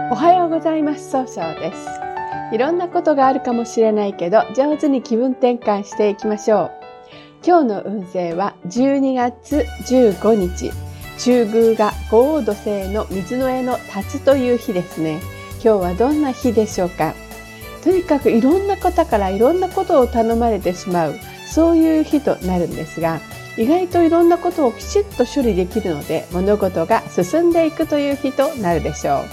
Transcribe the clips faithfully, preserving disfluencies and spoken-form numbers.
おはようございます。総称です。いろんなことがあるかもしれないけど、上手に気分転換していきましょう。今日の運勢はじゅうにがつじゅうごにち、中宮が五黄土星の水の絵の立つという日ですね。今日はどんな日でしょうか。とにかくいろんな方からいろんなことを頼まれてしまう、そういう日となるんですが、意外といろんなことをきちっと処理できるので、物事が進んでいくという日となるでしょう。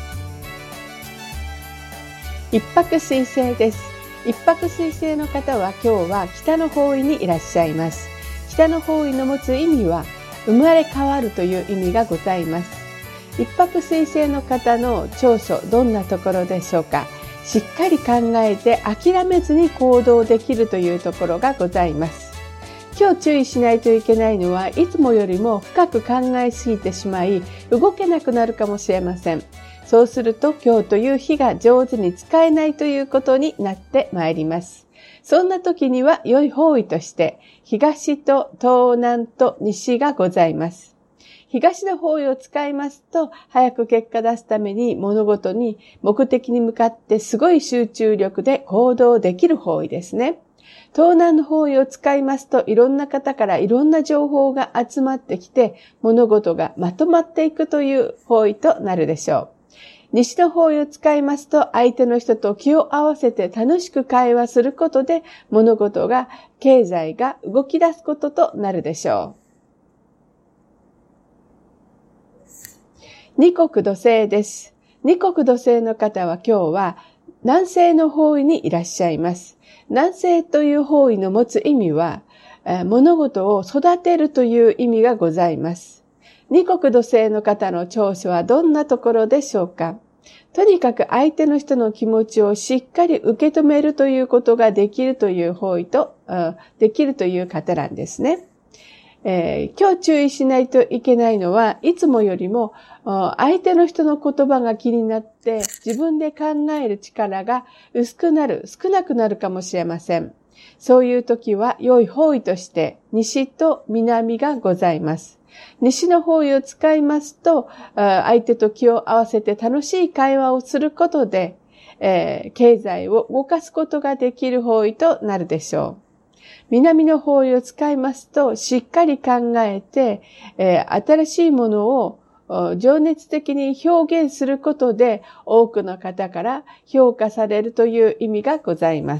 一泊水星です。一泊水星の方は今日は北の方位にいらっしゃいます。北の方位の持つ意味は生まれ変わるという意味がございます。一泊水星の方の長所、どんなところでしょうか。しっかり考えて諦めずに行動できるというところがございます。今日注意しないといけないのは、いつもよりも深く考えすぎてしまい動けなくなるかもしれません。そうすると今日という日が上手に使えないということになってまいります。そんな時には良い方位として東と東南と西がございます。東の方位を使いますと、早く結果出すために物事に目的に向かってすごい集中力で行動できる方位ですね。東南の方位を使いますと、いろんな方からいろんな情報が集まってきて、物事がまとまっていくという方位となるでしょう。西の方位を使いますと、相手の人と気を合わせて楽しく会話することで、物事が、経済が動き出すこととなるでしょう。二国土星です。二国土星の方は今日は南西の方位にいらっしゃいます。南西という方位の持つ意味は、物事を育てるという意味がございます。二国土星の方の長所はどんなところでしょうか。とにかく相手の人の気持ちをしっかり受け止めるということができるという方位と、できるという方なんですね。えー、今日注意しないといけないのは、いつもよりも相手の人の言葉が気になって自分で考える力が薄くなる、少なくなるかもしれません。そういう時は良い方位として西と南がございます。西の方位を使いますと、相手と気を合わせて楽しい会話をすることで、えー、経済を動かすことができる方位となるでしょう。南の方位を使いますと、しっかり考えて、えー、新しいものを情熱的に表現することで、多くの方から評価されるという意味がございます。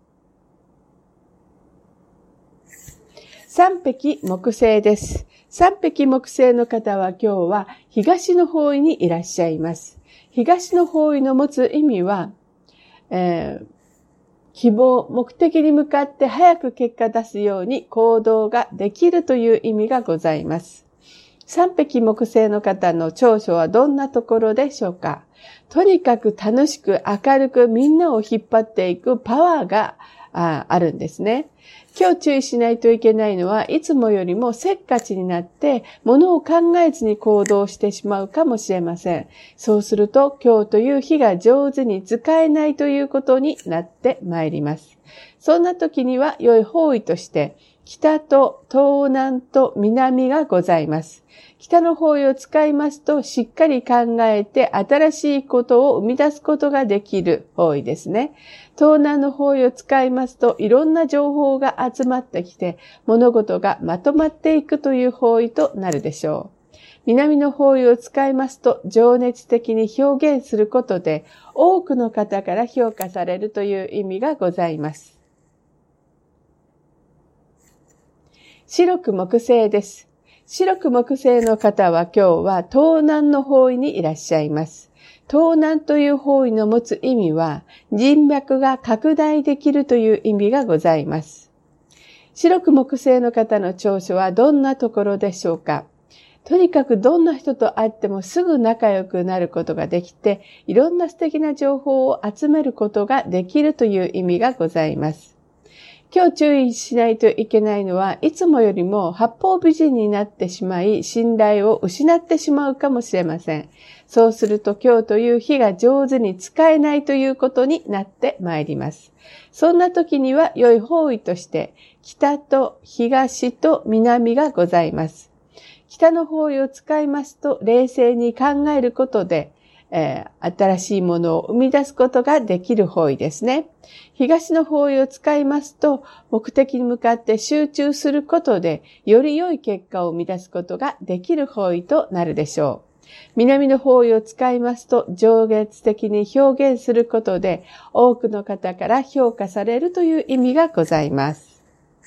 三匹木星です。三匹木星の方は今日は東の方位にいらっしゃいます。東の方位の持つ意味は、えー、希望、目的に向かって早く結果出すように行動ができるという意味がございます。三匹木星の方の長所はどんなところでしょうか。とにかく楽しく明るくみんなを引っ張っていくパワーが あ, あるんですね。今日注意しないといけないのは、いつもよりもせっかちになって物を考えずに行動してしまうかもしれません。そうすると今日という日が上手に使えないということになってまいります。そんな時には良い方位として北と東南と南がございます。北の方位を使いますと、しっかり考えて新しいことを生み出すことができる方位ですね。東南の方位を使いますと、いろんな情報が集まってきて、物事がまとまっていくという方位となるでしょう。南の方位を使いますと、情熱的に表現することで、多くの方から評価されるという意味がございます。白く木星です。白く木星の方は今日は東南の方位にいらっしゃいます。東南という方位の持つ意味は、人脈が拡大できるという意味がございます。白く木星の方の長所はどんなところでしょうか。とにかくどんな人と会ってもすぐ仲良くなることができて、いろんな素敵な情報を集めることができるという意味がございます。今日注意しないといけないのは、いつもよりも八方美人になってしまい、信頼を失ってしまうかもしれません。そうすると今日という日が上手に使えないということになってまいります。そんな時には良い方位として、北と東と南がございます。北の方位を使いますと、冷静に考えることで、 えー、新しいものを生み出すことができる方位ですね。東の方位を使いますと、目的に向かって集中することで、より良い結果を生み出すことができる方位となるでしょう。南の方位を使いますと、情熱的に表現することで、多くの方から評価されるという意味がございます。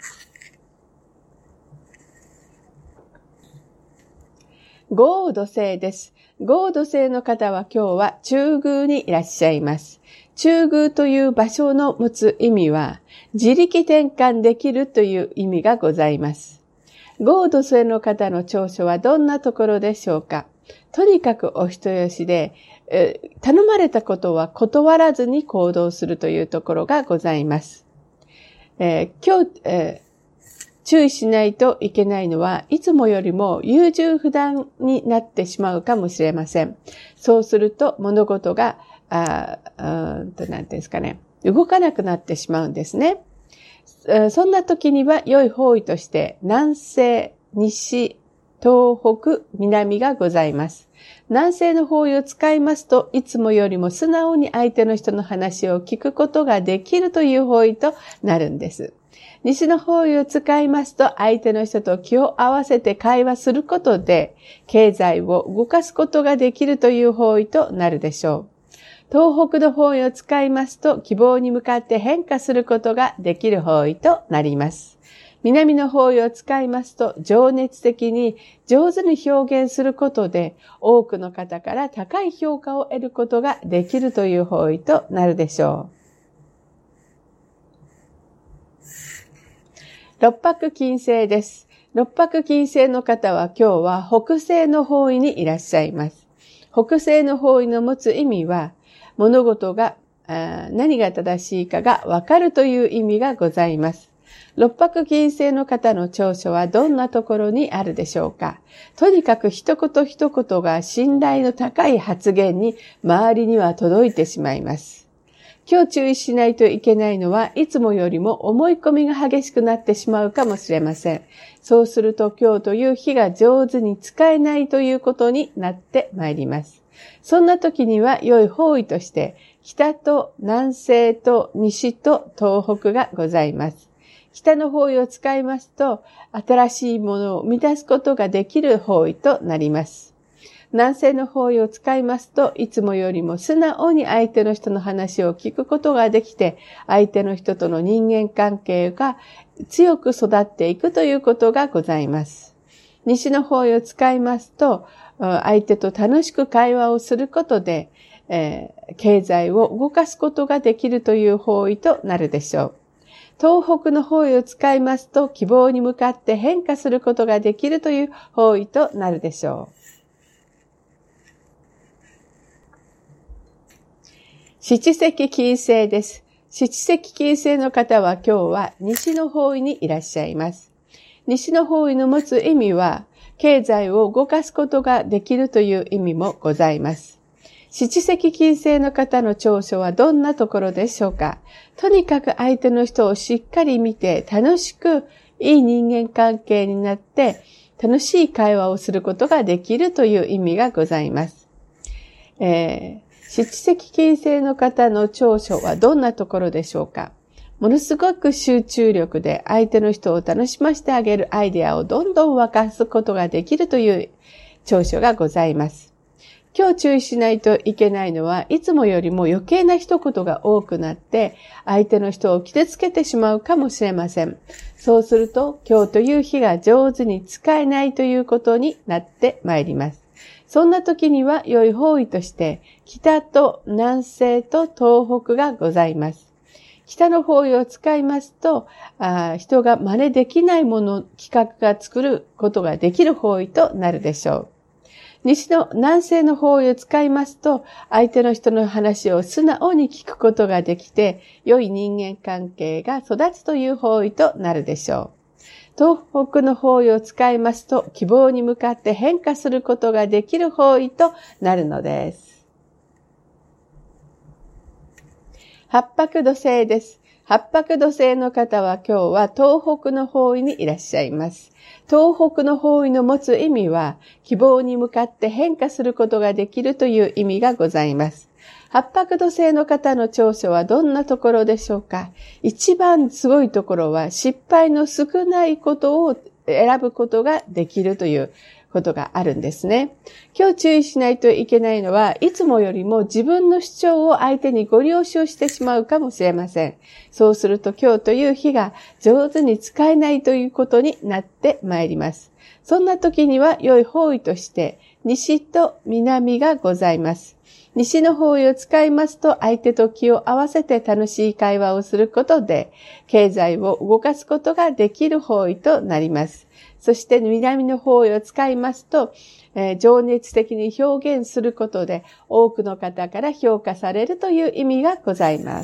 豪土星です。豪土星の方は今日は中宮にいらっしゃいます。中宮という場所の持つ意味は、自力転換できるという意味がございます。豪土星の方の長所はどんなところでしょうか。とにかくお人よしで、えー、頼まれたことは断らずに行動するというところがございます。えー、今日、えー注意しないといけないのは、いつもよりも優柔不断になってしまうかもしれません。そうすると物事が、ああとなんていうんですかね、動かなくなってしまうんですね。そんな時には良い方位として、南西、西、東北、南がございます。南西の方位を使いますと、いつもよりも素直に相手の人の話を聞くことができるという方位となるんです。西の方位を使いますと、相手の人と気を合わせて会話することで、経済を動かすことができるという方位となるでしょう。東北の方位を使いますと、希望に向かって変化することができる方位となります。南の方位を使いますと、情熱的に上手に表現することで、多くの方から高い評価を得ることができるという方位となるでしょう。六白金星です。六白金星の方は今日は北西の方位にいらっしゃいます。北西の方位の持つ意味は、物事が何が正しいかがわかるという意味がございます。六白金星の方の長所はどんなところにあるでしょうか。とにかく一言一言が信頼の高い発言に周りには届いてしまいます。今日注意しないといけないのは、いつもよりも思い込みが激しくなってしまうかもしれません。そうすると今日という日が上手に使えないということになってまいります。そんな時には良い方位として、北と南西と西と東北がございます。北の方位を使いますと、新しいものを生み出すことができる方位となります。南西の方位を使いますと、いつもよりも素直に相手の人の話を聞くことができて、相手の人との人間関係が強く育っていくということがございます。西の方位を使いますと、相手と楽しく会話をすることで、えー、経済を動かすことができるという方位となるでしょう。東北の方位を使いますと、希望に向かって変化することができるという方位となるでしょう。七石金星です。七石金星の方は今日は西の方位にいらっしゃいます。西の方位の持つ意味は、経済を動かすことができるという意味もございます。七石金星の方の長所はどんなところでしょうか。とにかく相手の人をしっかり見て楽しくいい人間関係になって楽しい会話をすることができるという意味がございます。えー七石金星の方の長所はどんなところでしょうか。ものすごく集中力で相手の人を楽しませてあげるアイデアをどんどん沸かすことができるという長所がございます。今日注意しないといけないのは、いつもよりも余計な一言が多くなって相手の人を傷つけてしまうかもしれません。そうすると今日という日が上手に使えないということになってまいります。そんな時には良い方位として、北と南西と東北がございます。北の方位を使いますと、あ人が真似できないもの、企画が作ることができる方位となるでしょう。西の南西の方位を使いますと、相手の人の話を素直に聞くことができて、良い人間関係が育つという方位となるでしょう。東北の方位を使いますと、希望に向かって変化することができる方位となるのです。八白土星です。 八白土星の方は今日は東北の方位にいらっしゃいます。東北の方位の持つ意味は、希望に向かって変化することができるという意味がございます。八白土星の方の長所はどんなところでしょうか？一番すごいところは、失敗の少ないことを選ぶことができるということがあるんですね。今日注意しないといけないのは、いつもよりも自分の主張を相手にご了承してしまうかもしれません。そうすると今日という日が上手に使えないということになってまいります。そんな時には良い方位として西と南がございます。西の方位を使いますと、相手と気を合わせて楽しい会話をすることで、経済を動かすことができる方位となります。そして南の方位を使いますと、えー、情熱的に表現することで、多くの方から評価されるという意味がございます。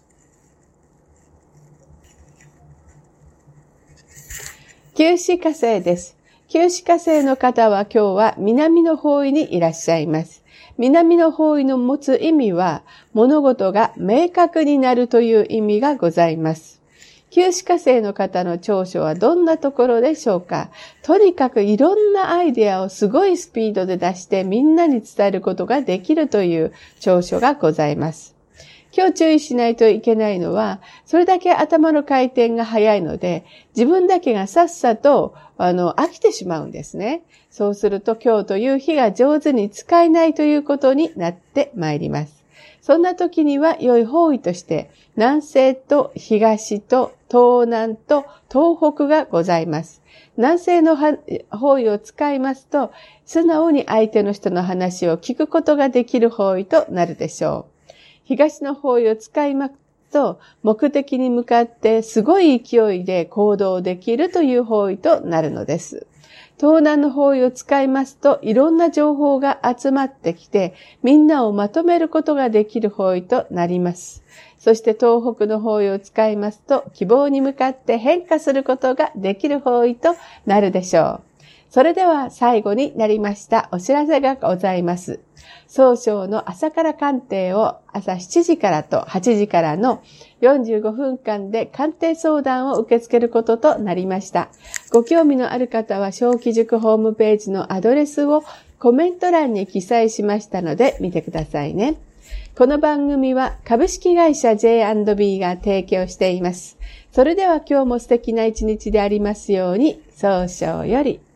九紫火星です。九紫火星の方は今日は南の方位にいらっしゃいます。南の方位の持つ意味は、物事が明確になるという意味がございます。九紫火星の方の長所はどんなところでしょうか？とにかくいろんなアイデアをすごいスピードで出してみんなに伝えることができるという長所がございます。今日注意しないといけないのは、それだけ頭の回転が速いので、自分だけがさっさと、あの、飽きてしまうんですね。そうすると今日という日が上手に使えないということになってまいります。そんな時には良い方位として、南西と東と東南と東北がございます。南西の方位を使いますと、素直に相手の人の話を聞くことができる方位となるでしょう。東の方位を使いますと、目的に向かってすごい勢いで行動できるという方位となるのです。東南の方位を使いますと、いろんな情報が集まってきて、みんなをまとめることができる方位となります。そして東北の方位を使いますと、希望に向かって変化することができる方位となるでしょう。それでは最後になりましたお知らせがございます。早朝の朝から鑑定を朝しちじからとはちじからのよんじゅうごふんかんで鑑定相談を受け付けることとなりました。ご興味のある方は小規塾ホームページのアドレスをコメント欄に記載しましたので見てくださいね。この番組は株式会社 ジェイアンドビー が提供しています。それでは今日も素敵な一日でありますように、早々より。